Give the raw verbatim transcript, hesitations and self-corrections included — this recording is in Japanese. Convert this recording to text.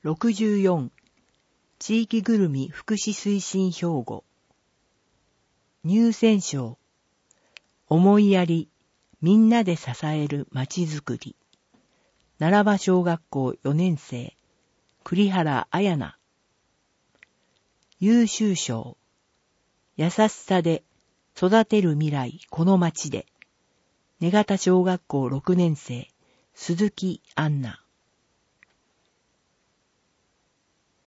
ろくじゅうよん地域ぐるみ福祉推進標語入選賞思いやりみんなで支えるまちづくり奈良場小学校よねん生栗原彩奈優秀賞優しさで育てる未来この町で根方小学校ろくねん生鈴木杏奈